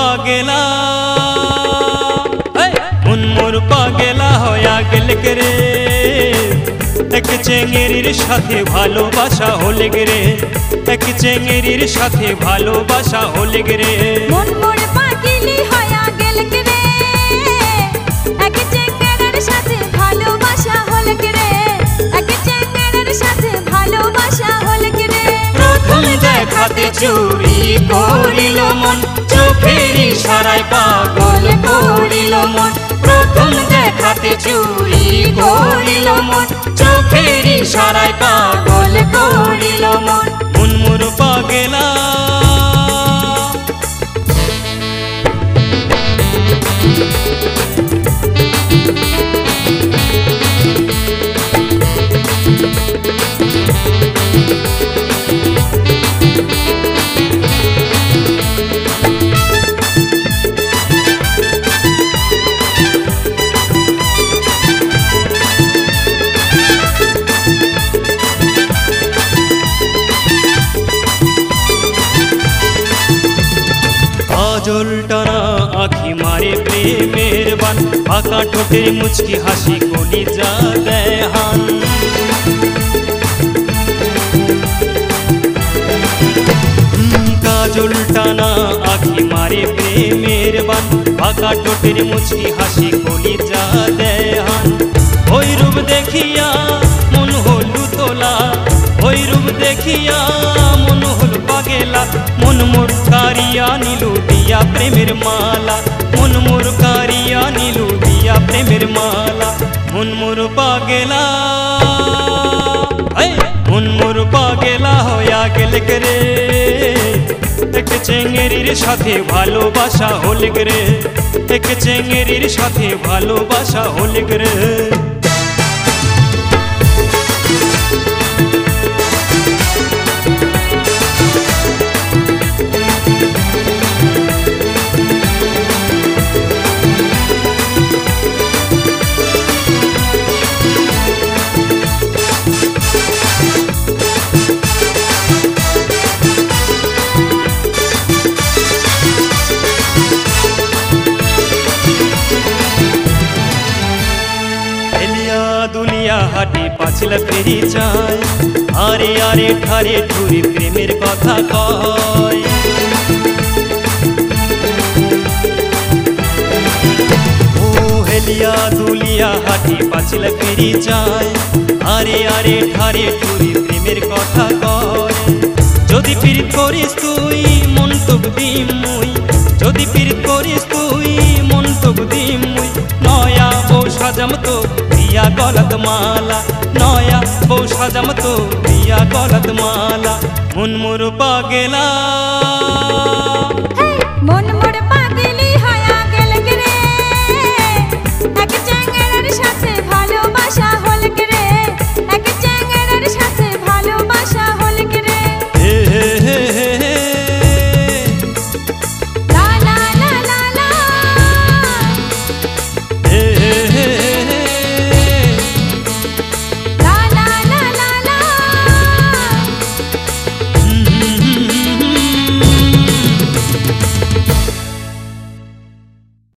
পাগেলা মন মোর পাগেলা হয়া গেল রে এক চেঙ্গেরির সাথে ভালোবাসা হলে রে এক চেঙ্গেরির সাথে ভালোবাসা হলে রে মন মোর পাগেলি হয়া গেল রে এক চেঙ্গেরির সাথে ভালোবাসা হলে রে এক চেঙ্গেরির সাথে ভালোবাসা হলে রে প্রথম দেখাতে চুরি করিল মন চোখের ইশারায় পাগল করিল মন প্রথম দেখাতে চুরি করিল মন চোখের ইশারায় পাগল করিল মন মন মোর পাগেলা কাজল টানা আখি মারে প্রেমের বান ফাঁকা ঠোঁটের মুচকি হাসি কলিজা দেয় হান কাজল টানা আখি মারে প্রেমের বান ফাঁকা ঠোঁটের মুচকি হাসি কলিজা দেয় হান ওই রূপ দেখিয়া মন হলু তোলা ওই রূপ দেখিয়া মন হল পাগেলা মন মোর কারিয়া নিলু দিয়া প্রেমের মালা মন মোর কারিয়া নিলু দিয়া প্রেমের মালা মন মোর পাগেলা মন মোর পাগেলা হয়া গেল রে এক চেঙ্গেরির সাথে ভালোবাসা হল রে এক চেঙ্গেরির সাথে ভালোবাসা হল রে দুনিয়া হাটে পাছিল ফেরি চায় আরে আরে ঠারে ঠুরি প্রেমের কথা কয় ও হেলিয়া দুলিয়া হাটে পাছিল ফেরি চায় আরে আরে ঠারে ঠুরি প্রেমের কথা কয় যদি পীড়িত করিস তুই মন তোক দিম মুই যদি পীড়িত করিস তুই মন তোক দিম মুই নয়া বউ সাজাম তো দিয়া গলত মালা নয়া বউ সাজাম তো দিয়া গলত মালা মন মোর পাগেলা